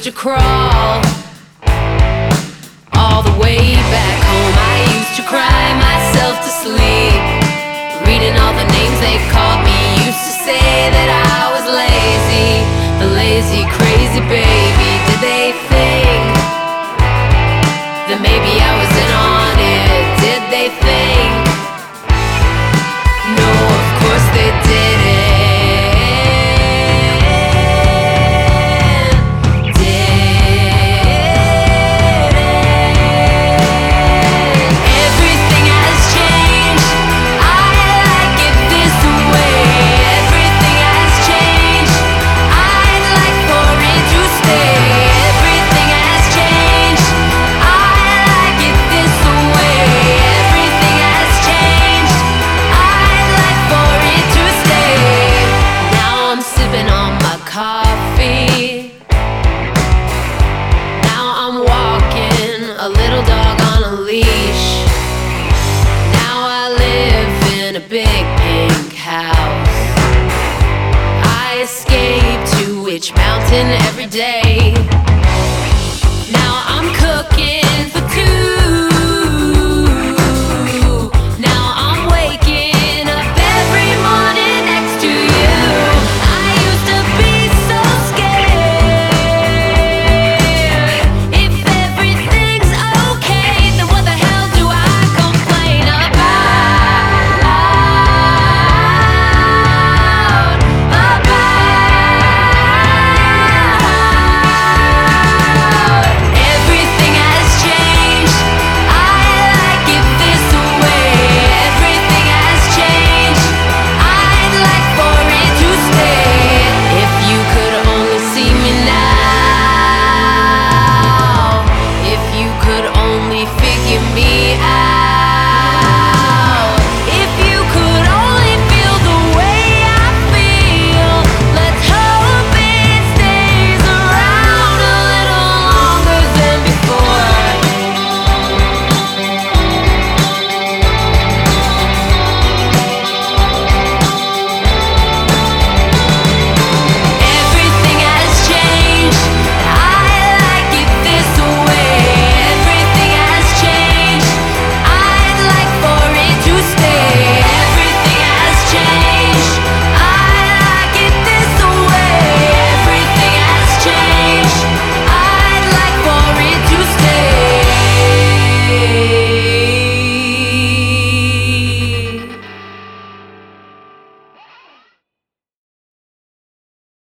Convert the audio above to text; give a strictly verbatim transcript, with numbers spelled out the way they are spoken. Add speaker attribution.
Speaker 1: to crawl all the way back home. I used to cry myself to sleep, reading all the names they called me. Used to say that I was lazy, the lazy, crazy baby. Did they think that maybe I was in on it? Did they think? No, of course they didn't. Coffee. Now I'm walking a little dog on a leash. Now I live in a big pink house.